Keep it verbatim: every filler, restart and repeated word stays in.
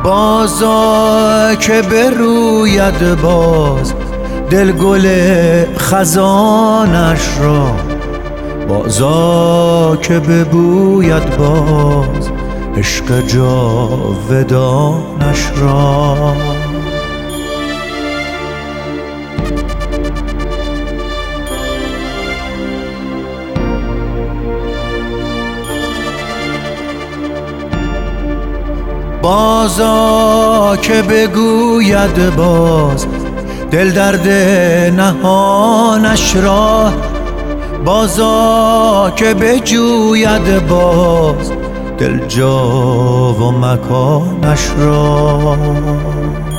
بازا که بروید باز دل گل خزانش را، بازا که ببوید باز عشق جاودانش را. بازا که بگوید باز دل درد نهانش را، بازا که بجوید باز دل جا و مکانش را.